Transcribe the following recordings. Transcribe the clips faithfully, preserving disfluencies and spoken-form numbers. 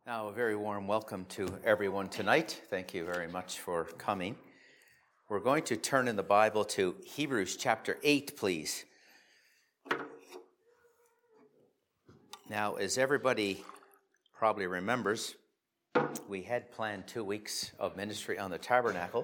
Now, a very warm welcome to everyone tonight. Thank you very much for coming. We're going to turn in the Bible to Hebrews chapter eight, please. Now, as everybody probably remembers, we had planned two weeks of ministry on the tabernacle,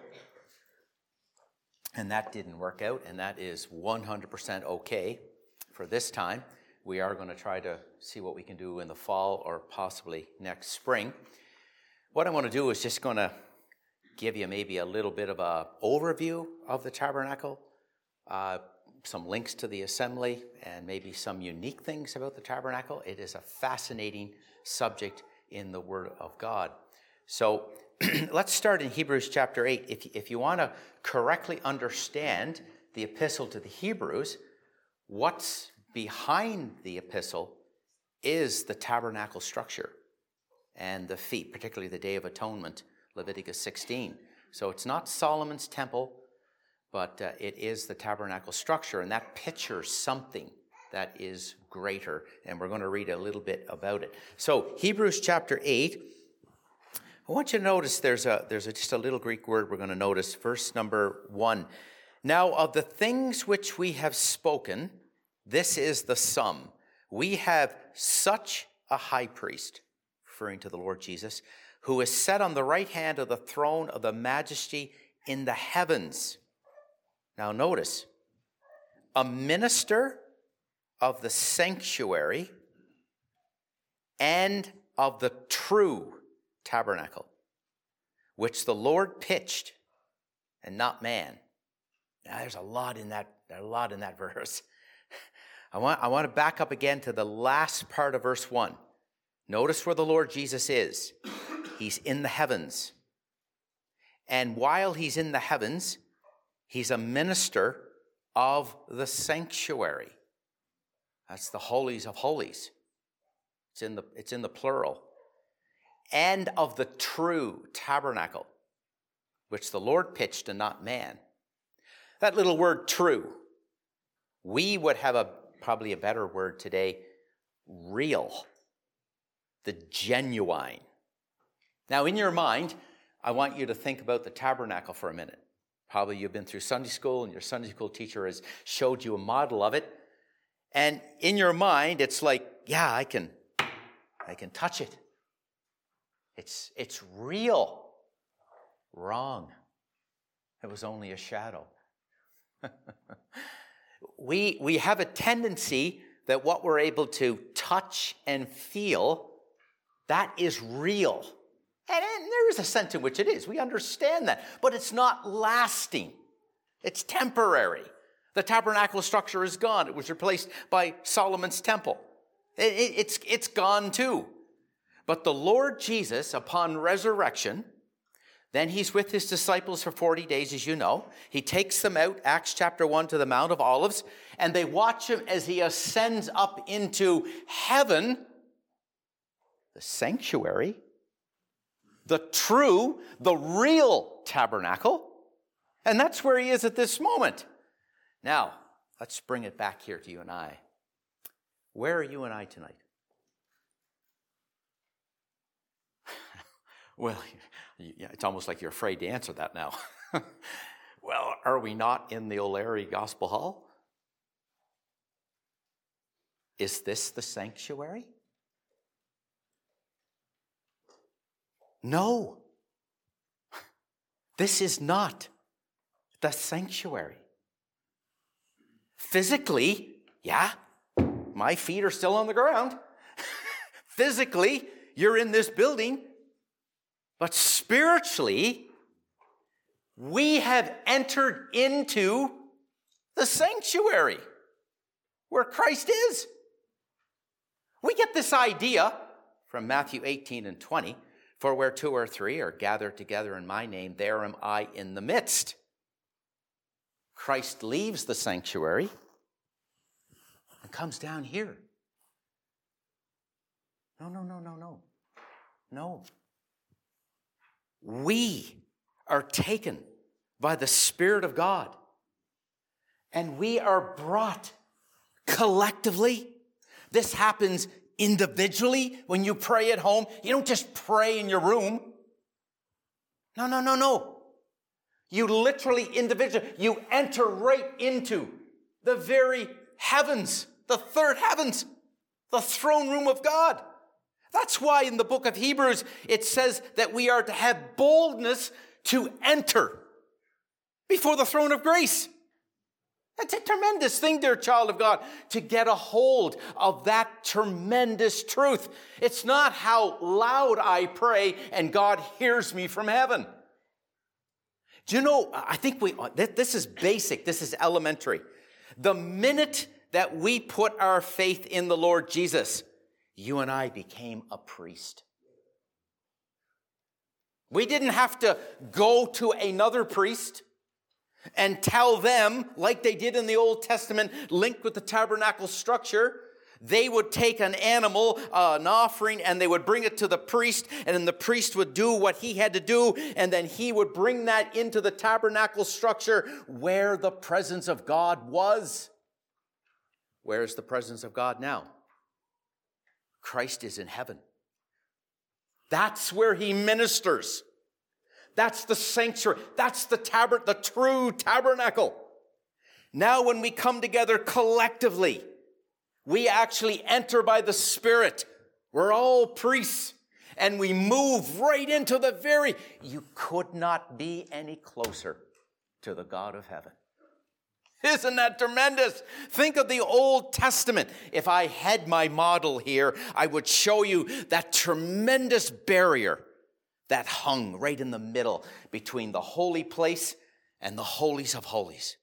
and that didn't work out, and that is one hundred percent okay for this time. We are going to try to see what we can do in the fall or possibly next spring. What I want to do is just going to give you maybe a little bit of an overview of the tabernacle, uh, some links to the assembly, and maybe some unique things about the tabernacle. It is a fascinating subject in the Word of God. So let's start in Hebrews chapter eight. If, if you want to correctly understand the epistle to the Hebrews, what's behind the epistle is the tabernacle structure and the feast, particularly the Day of Atonement, Leviticus sixteen. So it's not Solomon's temple, but uh, it is the tabernacle structure, and that pictures something that is greater, and we're going to read a little bit about it. So Hebrews chapter eight, I want you to notice there's a there's a, just a little Greek word we're going to notice, verse number one. Now of the things which we have spoken, this is the sum. We have such a high priest, referring to the Lord Jesus, who is set on the right hand of the throne of the majesty in the heavens. Now notice, a minister of the sanctuary and of the true tabernacle, which the Lord pitched and not man. Now there's a lot in that, a lot in that verse. I want, I want to back up again to the last part of verse one. Notice where the Lord Jesus is. He's in the heavens. And while he's in the heavens, he's a minister of the sanctuary. That's the holies of holies. It's in the, it's in the plural. And of the true tabernacle, which the Lord pitched and not man. That little word true, we would have a probably a better word today, real, the genuine. Now, in your mind, I want you to think about the tabernacle for a minute. Probably you've been through Sunday school, and your Sunday school teacher has showed you a model of it. And in your mind, it's like, yeah, I can, I can touch it. It's, it's real. Wrong. It was only a shadow. We we have a tendency that what we're able to touch and feel, that is real. And, and there is a sense in which it is. We understand that. But it's not lasting. It's temporary. The tabernacle structure is gone. It was replaced by Solomon's temple. It, it, it's, it's gone too. But the Lord Jesus, upon resurrection, then he's with his disciples for forty days, as you know. He takes them out, Acts chapter one, to the Mount of Olives, and they watch him as he ascends up into heaven, the sanctuary, the true, the real tabernacle, and that's where he is at this moment. Now, let's bring it back here to you and I. Where are you and I tonight? Well, it's almost like you're afraid to answer that now. Well, are we not in the O'Leary Gospel Hall? Is this the sanctuary? No. This is not the sanctuary. Physically, yeah, my feet are still on the ground. Physically, you're in this building. But spiritually, we have entered into the sanctuary where Christ is. We get this idea from Matthew eighteen and twenty, for where two or three are gathered together in my name, there am I in the midst. Christ leaves the sanctuary and comes down here. No, no, no, no, no. No. We are taken by the Spirit of God, and we are brought collectively. This happens individually when you pray at home. You don't just pray in your room. No, no, no, no. You literally, individually, you enter right into the very heavens, the third heavens, the throne room of God. That's why in the book of Hebrews, it says that we are to have boldness to enter before the throne of grace. That's a tremendous thing, dear child of God, to get a hold of that tremendous truth. It's not how loud I pray and God hears me from heaven. Do you know, I think we, this is basic, this is elementary. The minute that we put our faith in the Lord Jesus, you and I became a priest. We didn't have to go to another priest and tell them, like they did in the Old Testament, linked with the tabernacle structure. They would take an animal, uh, an offering, and they would bring it to the priest, and then the priest would do what he had to do, and then he would bring that into the tabernacle structure where the presence of God was. Where is the presence of God now? Christ is in heaven. That's where he ministers. That's the sanctuary. That's the taber- the true tabernacle. Now when we come together collectively, we actually enter by the Spirit. We're all priests. And we move right into the very... You could not be any closer to the God of heaven. Isn't that tremendous? Think of the Old Testament. If I had my model here, I would show you that tremendous barrier that hung right in the middle between the holy place and the holies of holies.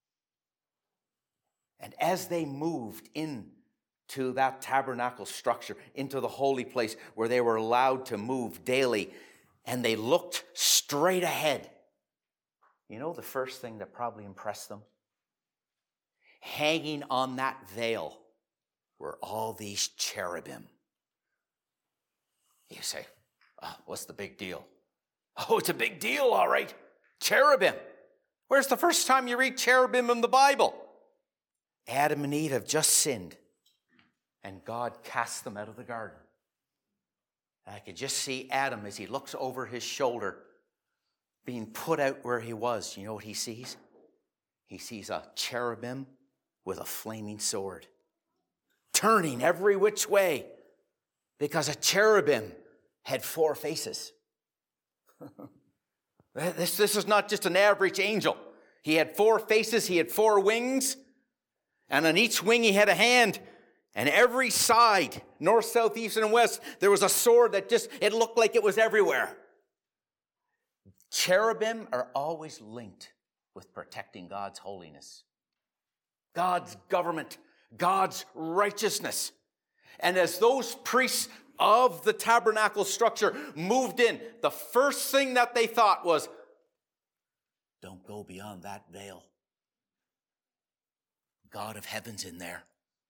And as they moved into that tabernacle structure, into the holy place where they were allowed to move daily, and they looked straight ahead, you know the first thing that probably impressed them? Hanging on that veil were all these cherubim. You say, oh, what's the big deal? Oh, it's a big deal, all right. Cherubim. Where's the first time you read cherubim in the Bible? Adam and Eve have just sinned, and God cast them out of the garden. And I could just see Adam as he looks over his shoulder, being put out where he was. You know what he sees? He sees a cherubim with a flaming sword, turning every which way, because a cherubim had four faces. this, this is not just an average angel. He had four faces, he had four wings, and on each wing he had a hand, and every side, north, south, east, and west, there was a sword that just, it looked like it was everywhere. Cherubim are always linked with protecting God's holiness, God's government, God's righteousness. And as those priests of the tabernacle structure moved in, the first thing that they thought was, don't go beyond that veil. God of heaven's in there.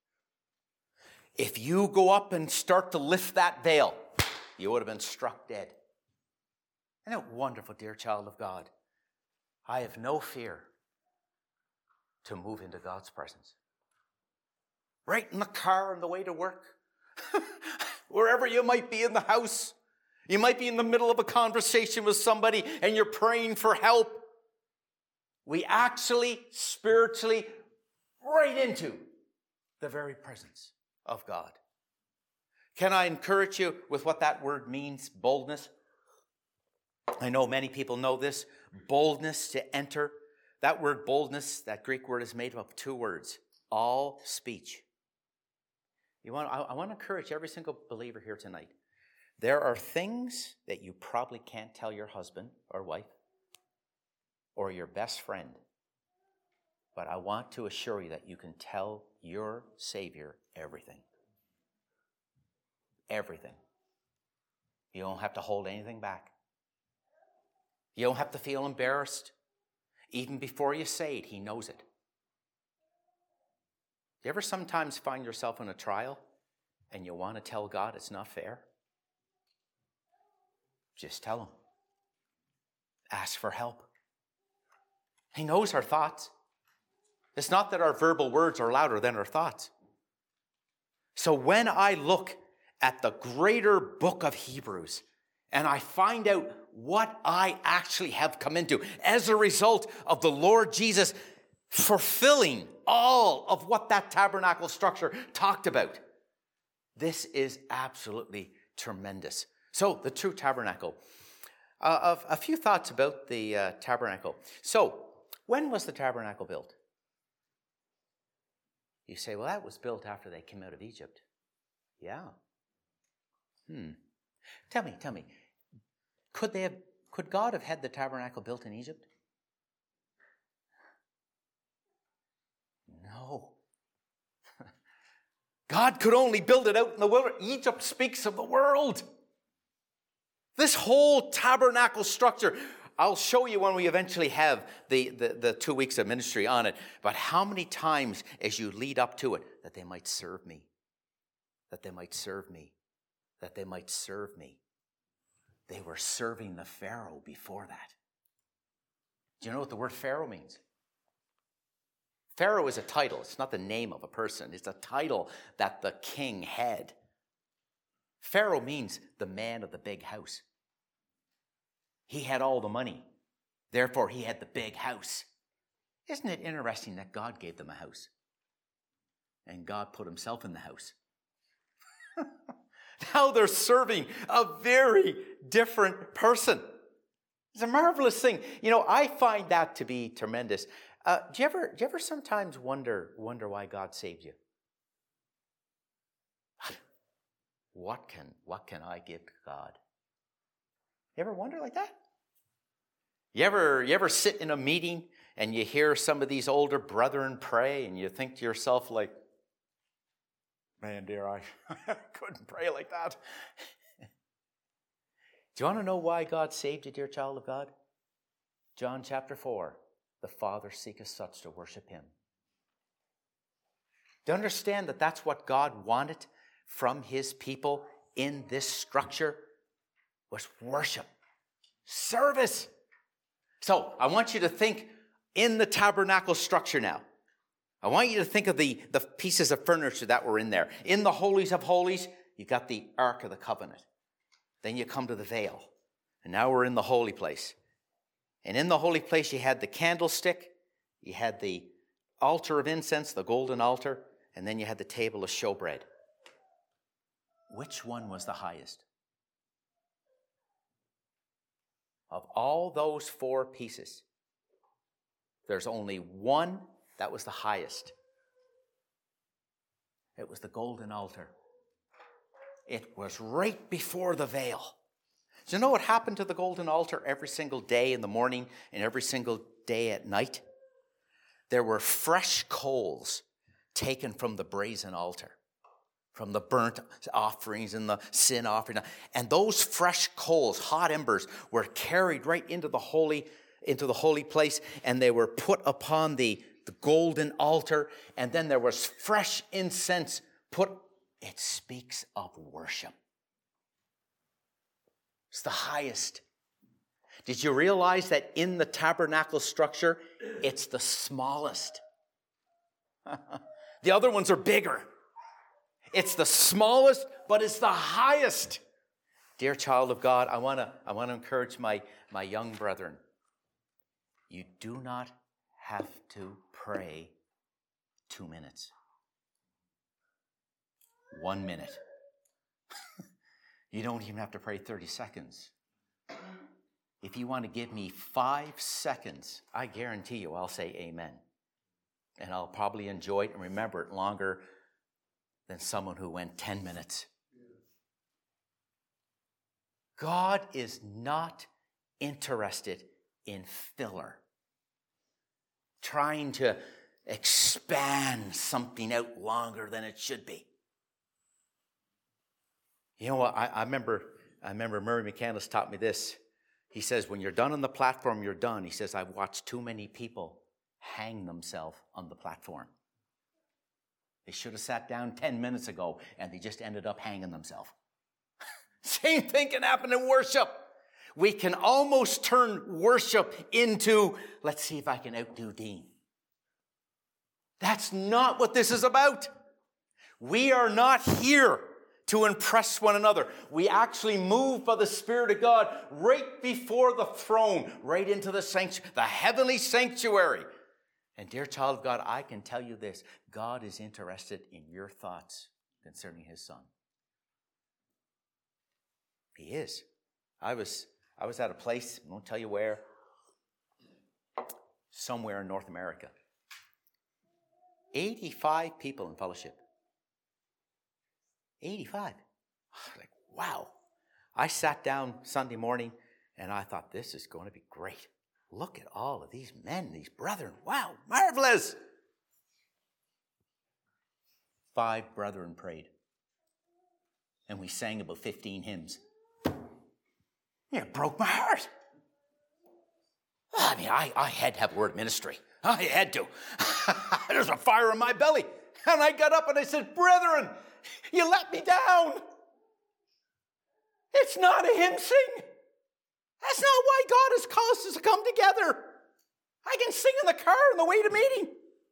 If you go up and start to lift that veil, you would have been struck dead. Isn't it wonderful, dear child of God? I have no fear to move into God's presence. Right in the car on the way to work. Wherever you might be in the house. You might be in the middle of a conversation with somebody and you're praying for help. We actually spiritually right into the very presence of God. Can I encourage you with what that word means, boldness? I know many people know this. Boldness, to enter. That word boldness, that Greek word, is made up of two words. All speech. You want, I, I want to encourage every single believer here tonight. There are things that you probably can't tell your husband or wife or your best friend. But I want to assure you that you can tell your Savior everything. Everything. You don't have to hold anything back. You don't have to feel embarrassed. Even before you say it, he knows it. Do you ever sometimes find yourself in a trial and you want to tell God it's not fair? Just tell him. Ask for help. He knows our thoughts. It's not that our verbal words are louder than our thoughts. So when I look at the greater book of Hebrews and I find out what I actually have come into as a result of the Lord Jesus fulfilling all of what that tabernacle structure talked about, this is absolutely tremendous. So the true tabernacle. Uh, a, a few thoughts about the uh, tabernacle. So when was the tabernacle built? You say, well, that was built after they came out of Egypt. Yeah. Hmm. Tell me, tell me, could they have, could God have had the tabernacle built in Egypt? No. God could only build it out in the wilderness. Egypt speaks of the world. This whole tabernacle structure, I'll show you when we eventually have the, the, the two weeks of ministry on it, but how many times as you lead up to it, that they might serve me, that they might serve me, that they might serve me. They were serving the Pharaoh before that. Do you know what the word Pharaoh means? Pharaoh is a title. It's not the name of a person. It's a title that the king had. Pharaoh means the man of the big house. He had all the money. Therefore, he had the big house. Isn't it interesting that God gave them a house? And God put himself in the house. Now they're serving a very different person. It's a marvelous thing. You know, I find that to be tremendous. Uh, do you ever, do you ever sometimes wonder, wonder why God saved you? What can, what can I give to God? You ever wonder like that? You ever, you ever sit in a meeting and you hear some of these older brethren pray and you think to yourself like, man, dear, I couldn't pray like that. Do you want to know why God saved you, dear child of God? John chapter four, the Father seeketh such to worship him. Do you understand that that's what God wanted from his people in this structure? Was worship, service. So I want you to think in the tabernacle structure now. I want you to think of the, the pieces of furniture that were in there. In the holies of holies, you got the Ark of the Covenant. Then you come to the veil. And now we're in the holy place. And in the holy place, you had the candlestick. You had the altar of incense, the golden altar. And then you had the table of showbread. Which one was the highest? Of all those four pieces, there's only one that was the highest. It was the golden altar. It was right before the veil. Do you know what happened to the golden altar every single day in the morning and every single day at night? There were fresh coals taken from the brazen altar, from the burnt offerings and the sin offering. And those fresh coals, hot embers, were carried right into the holy, into the holy place, and they were put upon the, the golden altar, and then there was fresh incense put. It speaks of worship. It's the highest. Did you realize that in the tabernacle structure, it's the smallest? The other ones are bigger. It's the smallest, but it's the highest. Dear child of God, I want to I want to encourage my, my young brethren. You do not have to pray two minutes. One minute. You don't even have to pray thirty seconds. If you want to give me five seconds, I guarantee you I'll say amen. And I'll probably enjoy it and remember it longer than someone who went ten minutes. God is not interested in filler, trying to expand something out longer than it should be. You know what? I, I remember I remember Murray McCandless taught me this. He says, when you're done on the platform, you're done. He says, I've watched too many people hang themselves on the platform. They should have sat down ten minutes ago, and they just ended up hanging themselves. Same thing can happen in worship. We can almost turn worship into, let's see if I can outdo Dean. That's not what this is about. We are not here to impress one another. We actually move by the Spirit of God right before the throne, right into the sanctuary, the heavenly sanctuary. And dear child of God, I can tell you this. God is interested in your thoughts concerning his son. He is. I was, I was at a place, I won't tell you where, somewhere in North America. eighty-five people in fellowship. eighty-five. Like, wow. I sat down Sunday morning and I thought, this is going to be great. Look at all of these men, these brethren. Wow, marvelous. Five brethren prayed. And we sang about fifteen hymns. It broke my heart. I mean, I, I had to have a word of ministry. I had to. There's a fire in my belly. And I got up and I said, brethren, you let me down. It's not a hymn sing. That's not why God has caused us to come together. I can sing in the car on the way to meeting.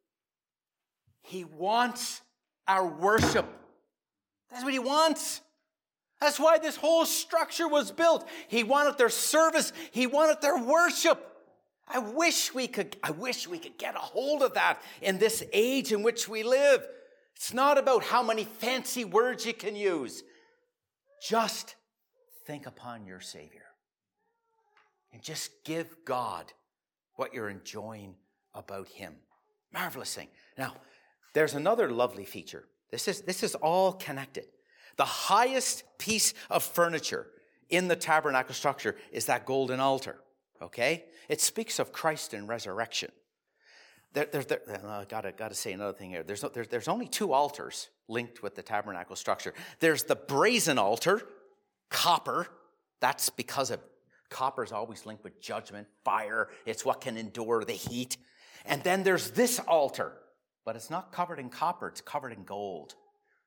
He wants our worship. That's what he wants. That's why this whole structure was built. He wanted their service. He wanted their worship. I wish we could, I wish we could get a hold of that in this age in which we live. It's not about how many fancy words you can use. Just think upon your Savior. And just give God what you're enjoying about him. Marvelous thing. Now, there's another lovely feature. This is, this is all connected. The highest piece of furniture in the tabernacle structure is that golden altar. Okay? It speaks of Christ and resurrection. There, there, there, I gotta, gotta say another thing here. There's, no, there, there's only two altars linked with the tabernacle structure. There's the brazen altar, copper. That's because of copper is always linked with judgment, fire. It's what can endure the heat. And then there's this altar, but it's not covered in copper. It's covered in gold.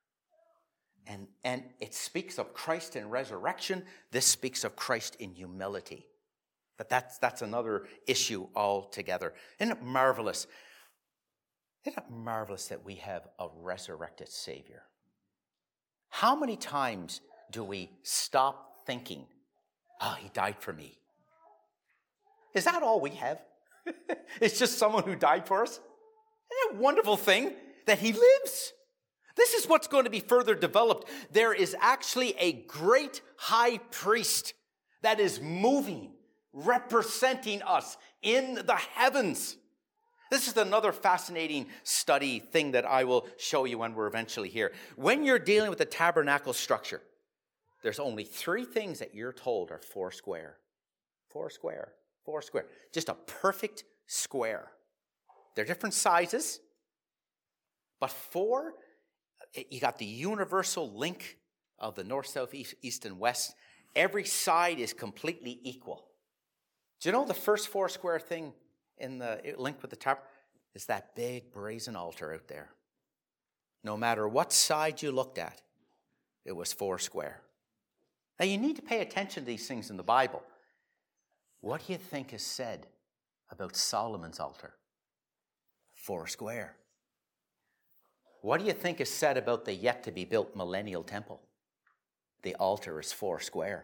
And, and it speaks of Christ in resurrection. This speaks of Christ in humility. But that's, that's another issue altogether. Isn't it marvelous? Isn't it marvelous that we have a resurrected Savior? How many times do we stop thinking, oh, he died for me? Is that all we have? It's just someone who died for us? Isn't it a wonderful thing that he lives? This is what's going to be further developed. There is actually a great high priest that is moving, representing us in the heavens. This is another fascinating study thing that I will show you when we're eventually here. When you're dealing with the tabernacle structure, there's only three things that you're told are four square. Four square. Four square. Just a perfect square. They're different sizes, but four, you got the universal link of the north, south, east, east, and west. Every side is completely equal. Do you know the first four square thing in the link with the top is that big brazen altar out there? No matter what side you looked at, it was four square. Now you need to pay attention to these things in the Bible. What do you think is said about Solomon's altar? Four square. What do you think is said about the yet-to-be-built millennial temple? The altar is four square.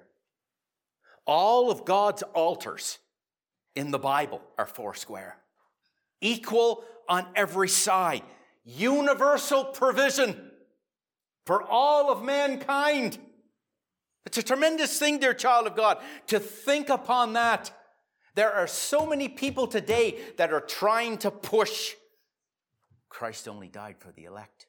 All of God's altars in the Bible are four square. Equal on every side. Universal provision for all of mankind. It's a tremendous thing, dear child of God, to think upon that. There are so many people today that are trying to push Christ only died for the elect.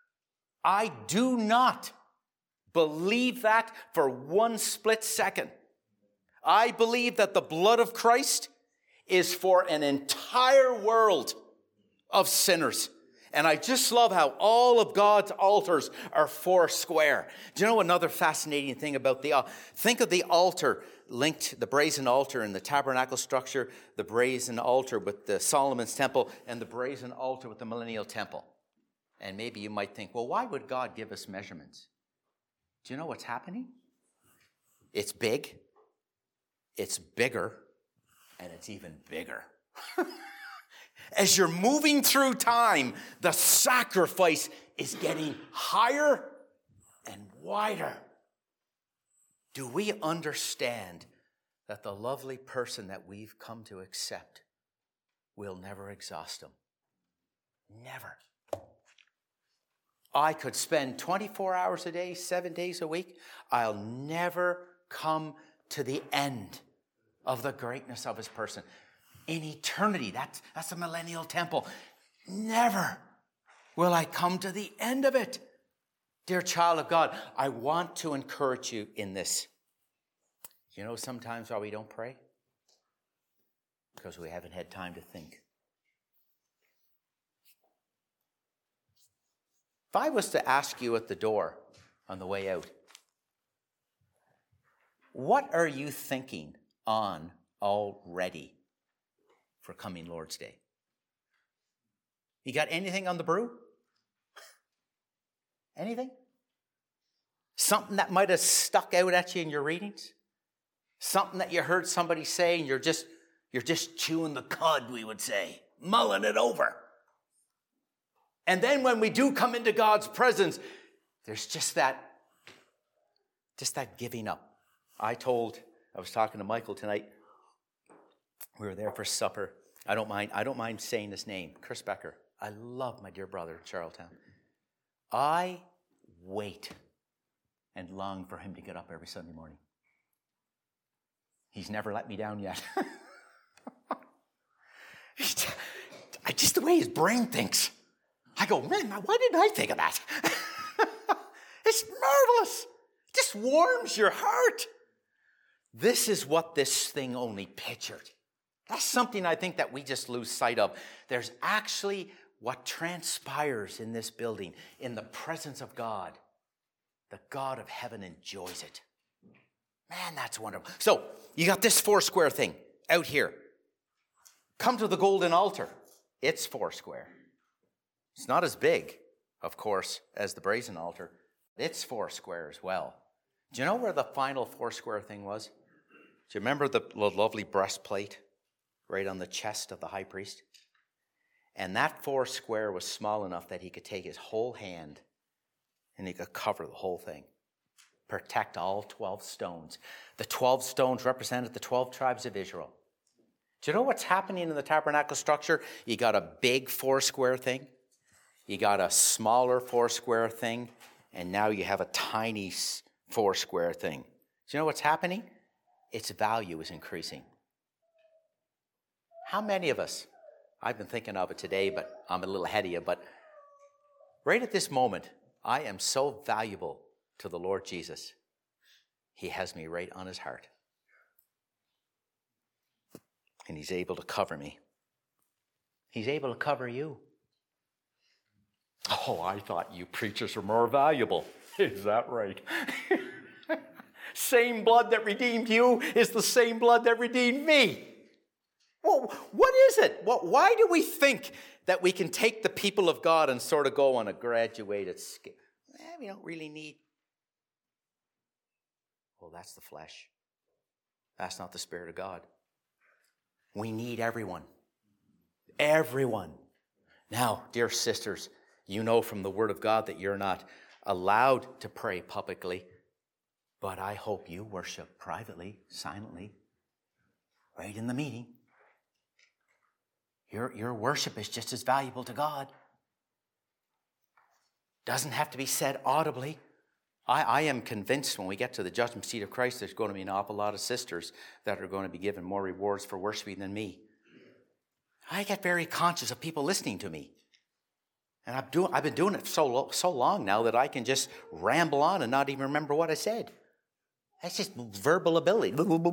I do not believe that for one split second. I believe that the blood of Christ is for an entire world of sinners. And I just love how all of God's altars are four square. Do you know another fascinating thing about the altar? Think of the altar linked, the brazen altar in the tabernacle structure, the brazen altar with the Solomon's temple, and the brazen altar with the millennial temple. And maybe you might think, well, why would God give us measurements? Do you know what's happening? It's big, it's bigger, and it's even bigger. As you're moving through time, the sacrifice is getting higher and wider. Do we understand that the lovely person that we've come to accept will never exhaust him? Never. I could spend twenty-four hours a day, seven days a week. I'll never come to the end of the greatness of his person. In eternity, that's, that's a millennial temple. Never will I come to the end of it. Dear child of God, I want to encourage you in this. You know sometimes why we don't pray? Because we haven't had time to think. If I was to ask you at the door on the way out, what are you thinking on already for coming Lord's Day? You got anything on the brew? Anything? Something that might have stuck out at you in your readings? Something that you heard somebody say and you're just, you're just chewing the cud, we would say, mulling it over. And then when we do come into God's presence, there's just that, just that giving up. I told, I was talking to Michael tonight. We were there for supper. I don't mind, I don't mind saying his name, Chris Becker. I love my dear brother in Charlottetown. I wait and long for him to get up every Sunday morning. He's never let me down yet. Just the way his brain thinks. I go, man, why didn't I think of that? It's marvelous. It just warms your heart. This is what this thing only pictured. That's something I think that we just lose sight of. There's actually what transpires in this building, in the presence of God. The God of heaven enjoys it. Man, that's wonderful. So, you got this four square thing out here. Come to the golden altar. It's four square. It's not as big, of course, as the brazen altar. It's four square as well. Do you know where the final four square thing was? Do you remember the lovely breastplate right on the chest of the high priest? And that four square was small enough that he could take his whole hand and he could cover the whole thing. Protect all twelve stones. The twelve stones represented the twelve tribes of Israel. Do you know what's happening in the tabernacle structure? You got a big four square thing. You got a smaller four square thing. And now you have a tiny four square thing. Do you know what's happening? Its value is increasing. How many of us, I've been thinking of it today, but I'm a little ahead of you, but right at this moment, I am so valuable to the Lord Jesus. He has me right on his heart. And he's able to cover me. He's able to cover you. Oh, I thought you preachers were more valuable. Is that right? Same blood that redeemed you is the same blood that redeemed me. Well, what is it? What, why do we think that we can take the people of God and sort of go on a graduated scale? Eh, we don't really need. Well, that's the flesh. That's not the Spirit of God. We need everyone. Everyone. Now, dear sisters, you know from the Word of God that you're not allowed to pray publicly, but I hope you worship privately, silently, right in the meeting. Your, your worship is just as valuable to God. Doesn't have to be said audibly. I, I am convinced when we get to the judgment seat of Christ, there's going to be an awful lot of sisters that are going to be given more rewards for worshiping than me. I get very conscious of people listening to me. And I've, do, I've been doing it so, so long now that I can just ramble on and not even remember what I said. That's just verbal ability.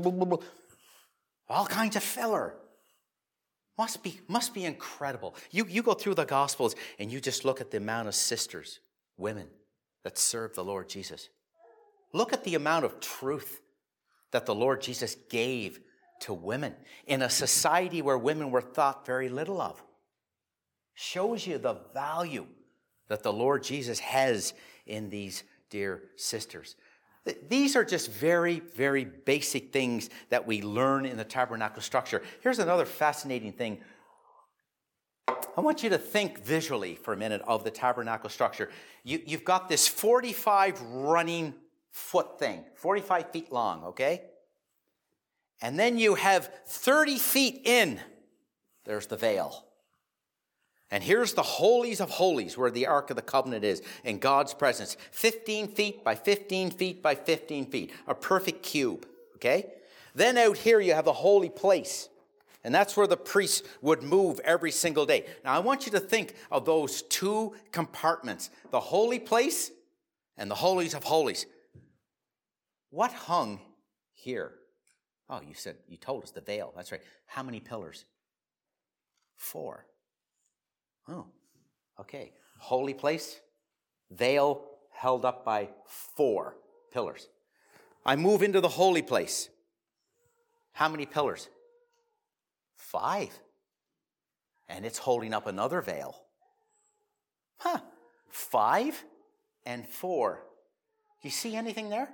All kinds of filler. Must be, must be incredible. You, you go through the Gospels and you just look at the amount of sisters, women, that serve the Lord Jesus. Look at the amount of truth that the Lord Jesus gave to women in a society where women were thought very little of. Shows you the value that the Lord Jesus has in these dear sisters. These are just very, very basic things that we learn in the tabernacle structure. Here's another fascinating thing. I want you to think visually for a minute of the tabernacle structure. You, you've got this forty-five running foot thing, forty-five feet long, okay? And then you have thirty feet in, there's the veil. And here's the holies of holies where the Ark of the Covenant is in God's presence. fifteen feet by fifteen feet by fifteen feet, a perfect cube, okay? Then out here you have the holy place. And that's where the priests would move every single day. Now, I want you to think of those two compartments, the holy place and the holies of holies. What hung here? Oh, you said, you told us the veil. That's right. How many pillars? Four. Oh, okay. Holy place, veil held up by four pillars. I move into the holy place. How many pillars? Five. And it's holding up another veil. Huh. Five and four. Do you see anything there?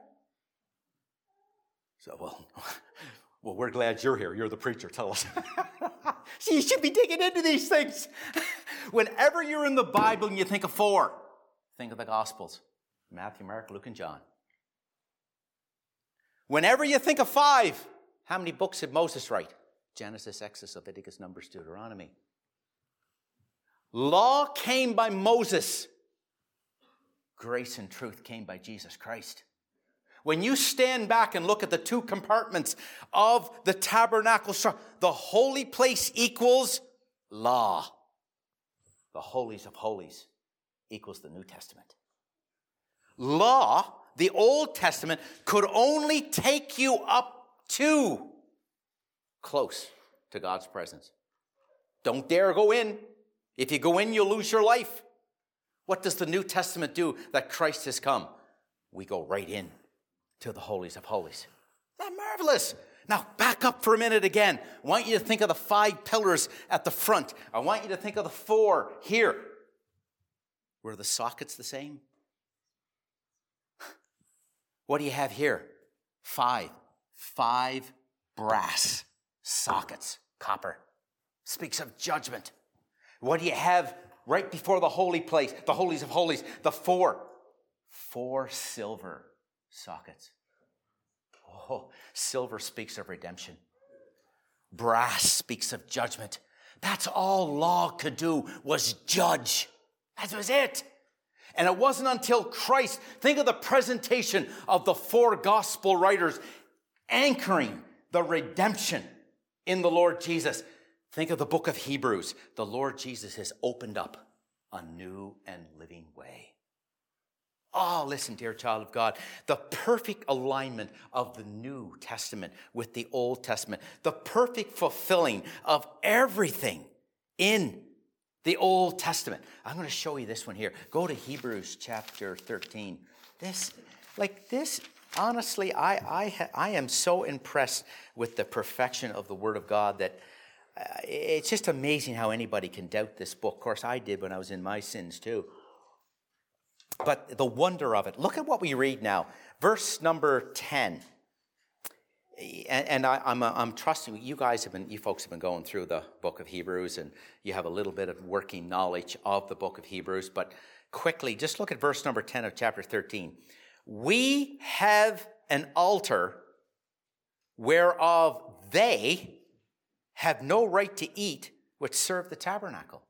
So, well, well, we're glad you're here. You're the preacher. Tell us. See, you should be digging into these things. Whenever you're in the Bible and you think of four, think of the Gospels. Matthew, Mark, Luke, and John. Whenever you think of five, how many books did Moses write? Genesis, Exodus, Leviticus, Numbers, Deuteronomy. Law came by Moses. Grace and truth came by Jesus Christ. When you stand back and look at the two compartments of the tabernacle structure, the holy place equals law. The holies of holies equals the New Testament. Law, the Old Testament, could only take you up to close to God's presence. Don't dare go in. If you go in, you'll lose your life. What does the New Testament do that Christ has come? We go right in to the holies of holies. Isn't that marvelous? Now, back up for a minute again. I want you to think of the five pillars at the front. I want you to think of the four here. Were the sockets the same? What do you have here? Five. Five brass sockets, copper. Speaks of judgment. What do you have right before the holy place, the holies of holies? The four. Four silver sockets. Oh, silver speaks of redemption. Brass speaks of judgment. That's all law could do, was judge. That was it. And it wasn't until Christ, think of the presentation of the four gospel writers anchoring the redemption in the Lord Jesus. Think of the book of Hebrews. The Lord Jesus has opened up a new and living way. Oh, listen, dear child of God, the perfect alignment of the New Testament with the Old Testament, the perfect fulfilling of everything in the Old Testament. I'm going to show you this one here. Go to Hebrews chapter thirteen. This, like this, honestly, I, I, I am so impressed with the perfection of the Word of God that uh, it's just amazing how anybody can doubt this book. Of course, I did when I was in my sins too. But the wonder of it. Look at what we read now. Verse number ten. And, and I, I'm, I'm trusting you guys have been, you folks have been going through the book of Hebrews, and you have a little bit of working knowledge of the book of Hebrews. But quickly, just look at verse number ten of chapter thirteen. We have an altar whereof they have no right to eat, which serve the tabernacle.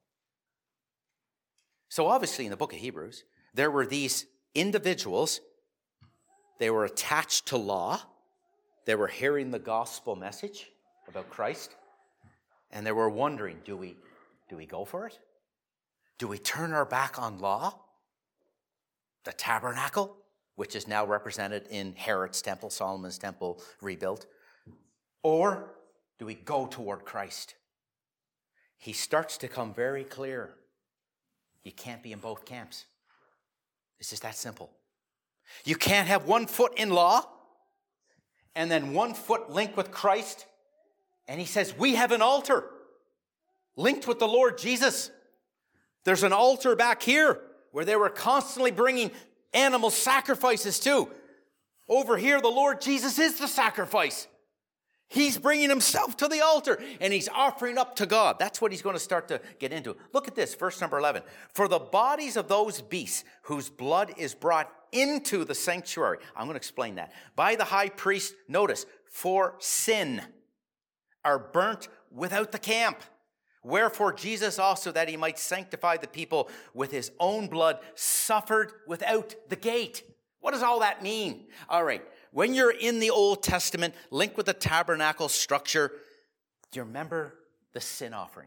So obviously in the book of Hebrews, there were these individuals. They were attached to law. They were hearing the gospel message about Christ. And they were wondering, do we, do we go for it? Do we turn our back on law? The tabernacle, which is now represented in Herod's temple, Solomon's temple rebuilt. Or do we go toward Christ? He starts to come very clear. You can't be in both camps. It's just that simple. You can't have one foot in law and then one foot linked with Christ. And he says, we have an altar linked with the Lord Jesus. There's an altar back here where they were constantly bringing animal sacrifices to. Over here, the Lord Jesus is the sacrifice. He's bringing himself to the altar and he's offering up to God. That's what he's going to start to get into. Look at this, verse number eleven. For the bodies of those beasts whose blood is brought into the sanctuary. I'm going to explain that. By the high priest, notice, for sin, are burnt without the camp. Wherefore Jesus also, that he might sanctify the people with his own blood, suffered without the gate. What does all that mean? All right. When you're in the Old Testament, linked with the tabernacle structure, do you remember the sin offering?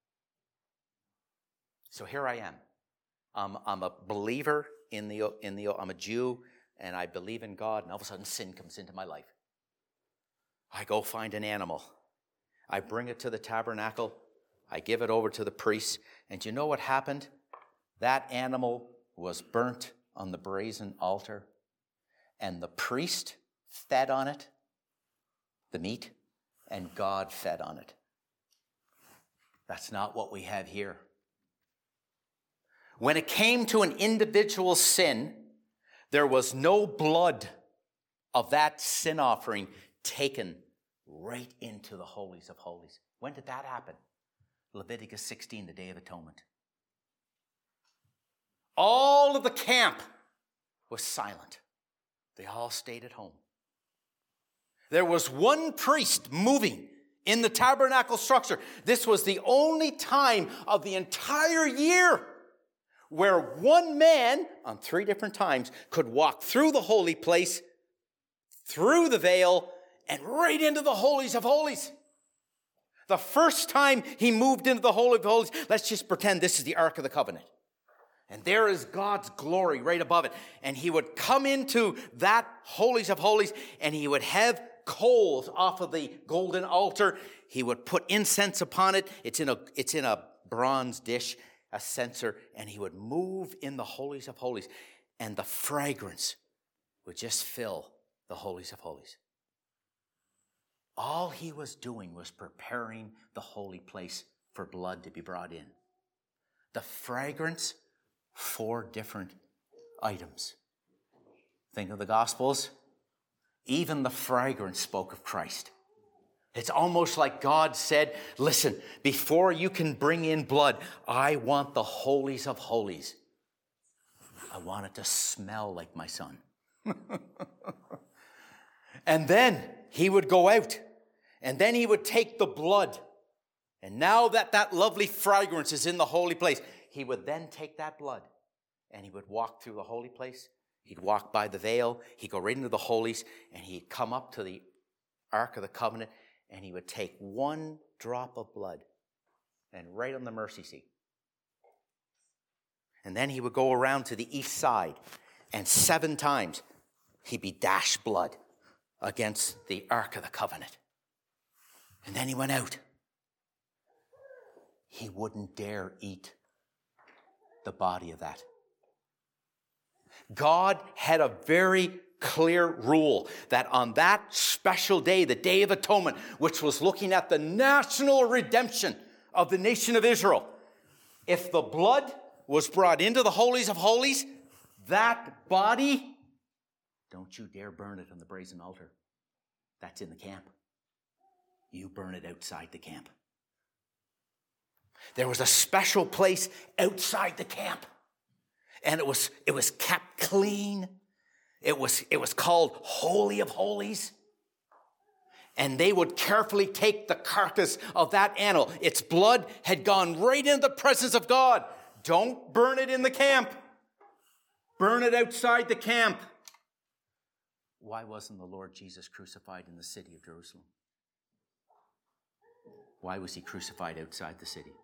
So here I am. Um, I'm a believer in the, in the, I'm a Jew, and I believe in God, and all of a sudden sin comes into my life. I go find an animal. I bring it to the tabernacle. I give it over to the priest. And do you know what happened? That animal was burnt on the brazen altar. And the priest fed on it, the meat, and God fed on it. That's not what we have here. When it came to an individual sin, there was no blood of that sin offering taken right into the holies of holies. When did that happen? Leviticus sixteen, the Day of Atonement. All of the camp was silent. They all stayed at home. There was one priest moving in the tabernacle structure. This was the only time of the entire year where one man, on three different times, could walk through the holy place, through the veil, and right into the holies of holies. The first time he moved into the Holy of Holies, let's just pretend this is the Ark of the Covenant. And there is God's glory right above it. And he would come into that holies of holies, and he would have coals off of the golden altar. He would put incense upon it. It's in a, it's in a bronze dish, a censer, and he would move in the holies of holies. And the fragrance would just fill the holies of holies. All he was doing was preparing the holy place for blood to be brought in. The fragrance, four different items. Think of the Gospels. Even the fragrance spoke of Christ. It's almost like God said, listen, before you can bring in blood, I want the holies of holies. I want it to smell like my son. And then he would go out, and then he would take the blood. And now that that lovely fragrance is in the holy place, he would then take that blood, and he would walk through the holy place. He'd walk by the veil. He'd go right into the holies, and he'd come up to the Ark of the Covenant, and he would take one drop of blood and right on the mercy seat. And then he would go around to the east side, and seven times he'd be dashed blood against the Ark of the Covenant. And then he went out. He wouldn't dare eat the body of that. God had a very clear rule that on that special day, the Day of Atonement, which was looking at the national redemption of the nation of Israel, if the blood was brought into the holies of holies, that body, don't you dare burn it on the brazen altar. That's in the camp. You burn it outside the camp. There was a special place outside the camp, and it was it was kept clean. It was it was called Holy of Holies. And they would carefully take the carcass of that animal. Its blood had gone right into the presence of God. Don't burn it in the camp. Burn it outside the camp. Why wasn't the Lord Jesus crucified in the city of Jerusalem? Why was he crucified outside the city?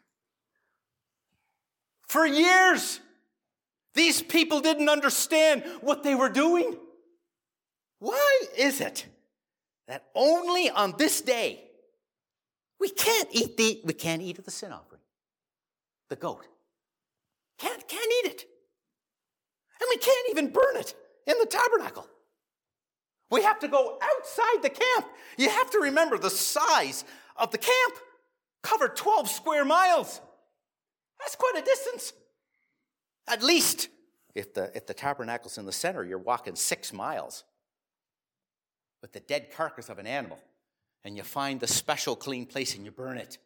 For years, these people didn't understand what they were doing. Why is it that only on this day we can't eat the we can't eat the sin offering, the goat? Can't can't eat it, and we can't even burn it in the tabernacle. We have to go outside the camp. You have to remember the size of the camp covered twelve square miles. That's quite a distance. At least, if the, if the tabernacle's in the center, you're walking six miles with the dead carcass of an animal. and you find the special clean place and you burn it.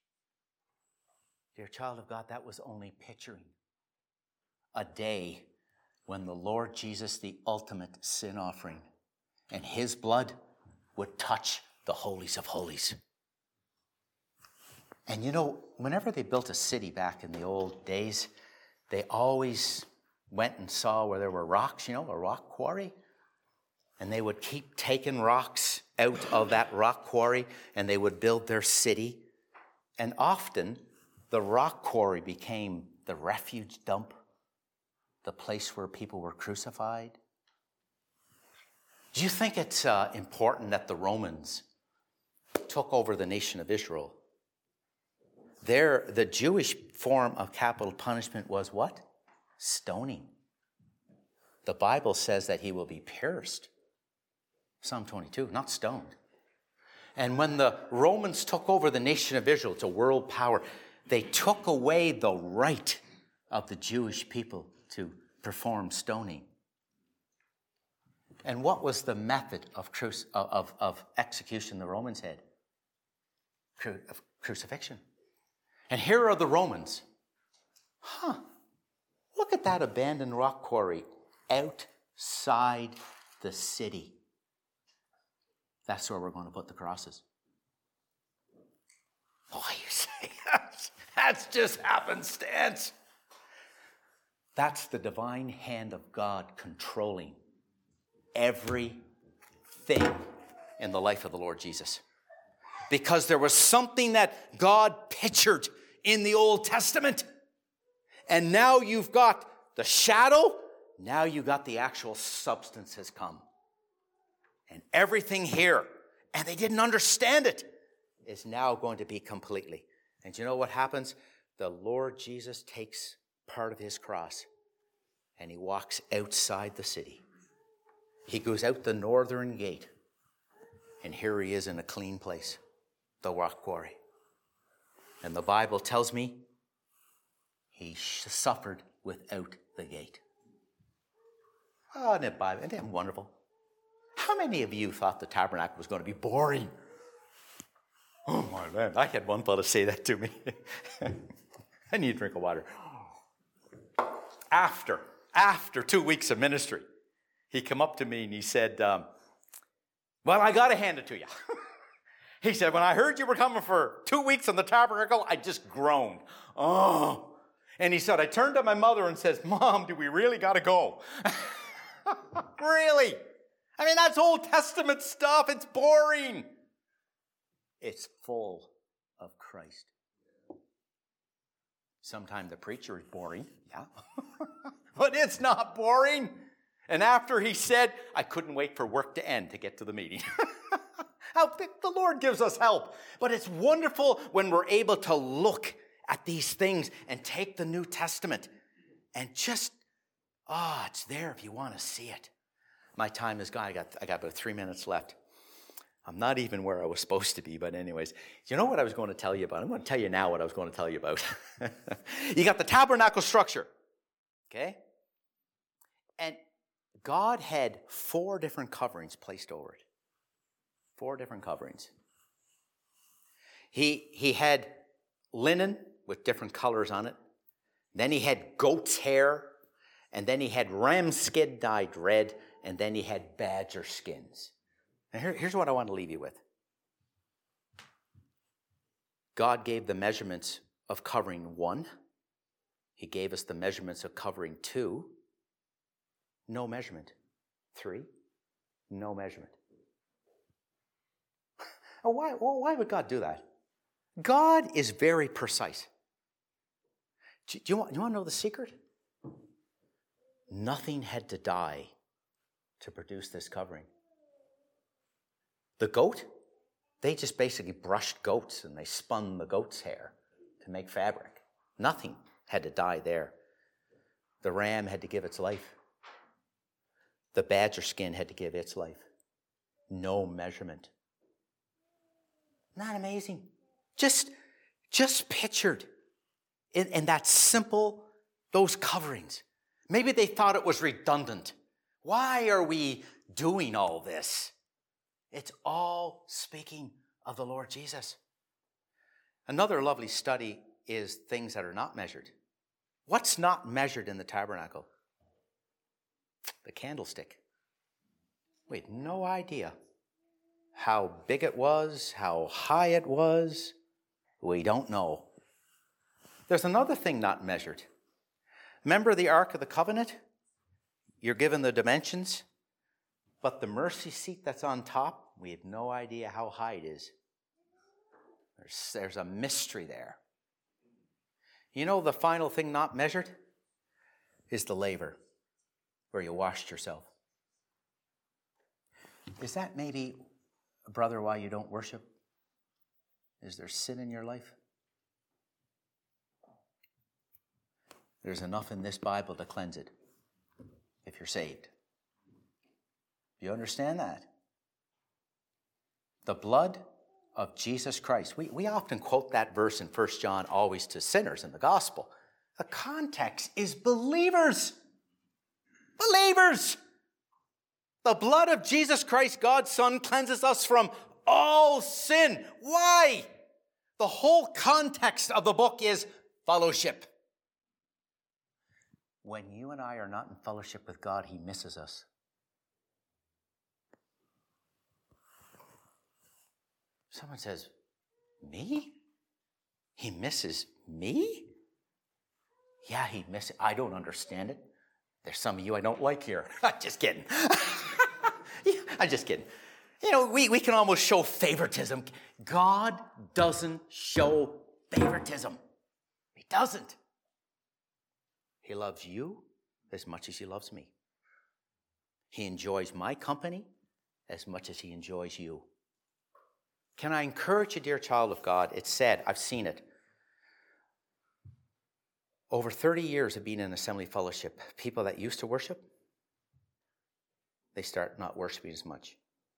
Dear child of God, that was only picturing a day when the Lord Jesus, the ultimate sin offering, and his blood would touch the holies of holies. And you know, whenever they built a city back in the old days, they always went and saw where there were rocks, you know, a rock quarry. And they would keep taking rocks out of that rock quarry, and they would build their city. And often, the rock quarry became the refuge dump, the place where people were crucified. Do you think it's uh, important that the Romans took over the nation of Israel? There, the Jewish form of capital punishment was what? Stoning. The Bible says that he will be pierced. Psalm twenty-two, not stoned. And when the Romans took over the nation of Israel, it's a world power, they took away the right of the Jewish people to perform stoning. And what was the method of, cruci- of, of execution the Romans had? Cru- of crucifixion. And here are the Romans. Huh, look at that abandoned rock quarry outside the city. That's where we're going to put the crosses. Oh, you say that's, that's just happenstance. That's the divine hand of God controlling everything in the life of the Lord Jesus. Because there was something that God pictured in the Old Testament. And now you've got the shadow, now you've got the actual substance has come. And everything here, and they didn't understand it, is now going to be completely. And you know what happens? The Lord Jesus takes part of his cross and he walks outside the city. He goes out the northern gate, and here he is in a clean place, the rock quarry. And the Bible tells me he suffered without the gate. Oh, isn't it Bible? Isn't it wonderful? How many of you thought the tabernacle was going to be boring? Oh, my man. I had one fellow say that to me. I need a drink of water. After, after two weeks of ministry, he came up to me and he said, um, well, I got to hand it to you. He said, when I heard you were coming for two weeks on the tabernacle, I just groaned. Oh. And he said, I turned to my mother and says, Mom, do we really got to go? Really? I mean, that's Old Testament stuff. It's boring. It's full of Christ. Sometimes the preacher is boring, yeah. But it's not boring. And after he said, I couldn't wait for work to end to get to the meeting. How the Lord gives us help. But it's wonderful when we're able to look at these things and take the New Testament and just, ah, oh, it's there if you want to see it. My time is gone. I got, I got about three minutes left. I'm not even where I was supposed to be, but anyways. You know what I was going to tell you about? I'm going to tell you now what I was going to tell you about. You got the tabernacle structure, okay? And God had four different coverings placed over it. Four different coverings. He, he had linen with different colors on it. Then he had goat's hair. And then he had ram skin dyed red. And then he had badger skins. Now here, here's what I want to leave you with. God gave the measurements of covering one. He gave us the measurements of covering two. No measurement. Three. No measurement. Oh, why, well, why would God do that? God is very precise. Do, do, you want, do you want to know the secret? Nothing had to die to produce this covering. The goat, they just basically brushed goats and they spun the goat's hair to make fabric. Nothing had to die there. The ram had to give its life. The badger skin had to give its life. No measurement. Isn't that amazing? Just, just pictured in, in that simple, those coverings. Maybe they thought it was redundant. Why are we doing all this? It's all speaking of the Lord Jesus. Another lovely study is things that are not measured. What's not measured in the tabernacle? The candlestick. We had no idea how big it was, how high it was. We don't know. There's another thing not measured. Remember the Ark of the Covenant? You're given the dimensions, but the mercy seat that's on top, we have no idea how high it is. There's, there's a mystery there. You know the final thing not measured is the laver, where you washed yourself. Is that maybe, brother, why you don't worship? Is there sin in your life? There's enough in this Bible to cleanse it if you're saved. Do you understand that? The blood of Jesus Christ. We, we often quote that verse in First John always to sinners in the gospel. The context is believers. Believers. The blood of Jesus Christ, God's Son, cleanses us from all sin. Why? The whole context of the book is fellowship. When you and I are not in fellowship with God, he misses us. Someone says, me? He misses me? Yeah, he misses. I don't understand it. There's some of you I don't like here. Just kidding. I'm just kidding. You know, we, we can almost show favoritism. God doesn't show favoritism. He doesn't. He loves you as much as he loves me. He enjoys my company as much as he enjoys you. Can I encourage you, dear child of God? It's said, I've seen it. Over thirty years of being in Assembly Fellowship, people that used to worship, they start not worshiping as much.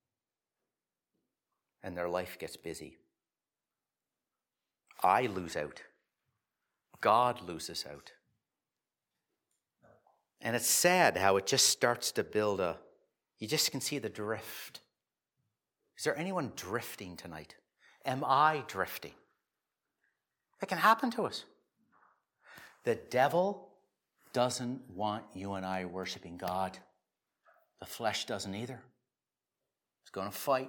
And their life gets busy. I lose out. God loses out. And it's sad how it just starts to build a, you just can see the drift. Is there anyone drifting tonight? Am I drifting? It can happen to us. The devil doesn't want you and I worshiping God. The flesh doesn't either. It's going to fight.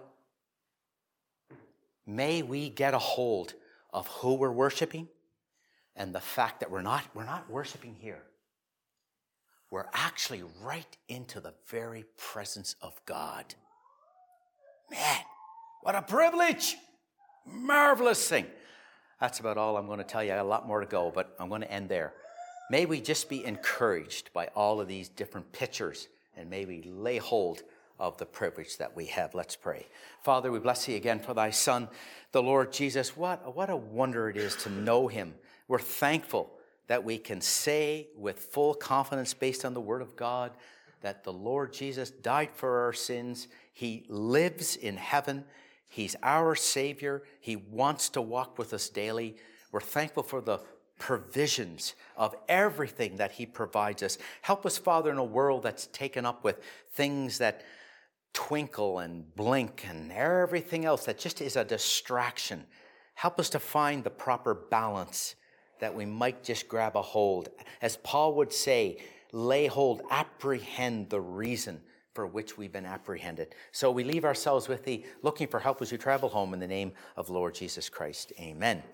May we get a hold of who we're worshiping and the fact that we're not, we're not worshiping here. We're actually right into the very presence of God. Man, what a privilege. Marvelous thing. That's about all I'm going to tell you. I got a lot more to go, but I'm going to end there. May we just be encouraged by all of these different pictures, and may we lay hold of the privilege that we have. Let's pray. Father, we bless thee again for thy Son, the Lord Jesus. What, what a wonder it is to know him. We're thankful that we can say with full confidence based on the word of God that the Lord Jesus died for our sins. He lives in heaven. He's our Savior. He wants to walk with us daily. We're thankful for the provisions of everything that he provides us. Help us, Father, in a world that's taken up with things that twinkle and blink and everything else that just is a distraction. Help us to find the proper balance that we might just grab a hold. As Paul would say, lay hold, apprehend the reason for which we've been apprehended. So we leave ourselves with thee, looking for help as you travel home in the name of Lord Jesus Christ. Amen.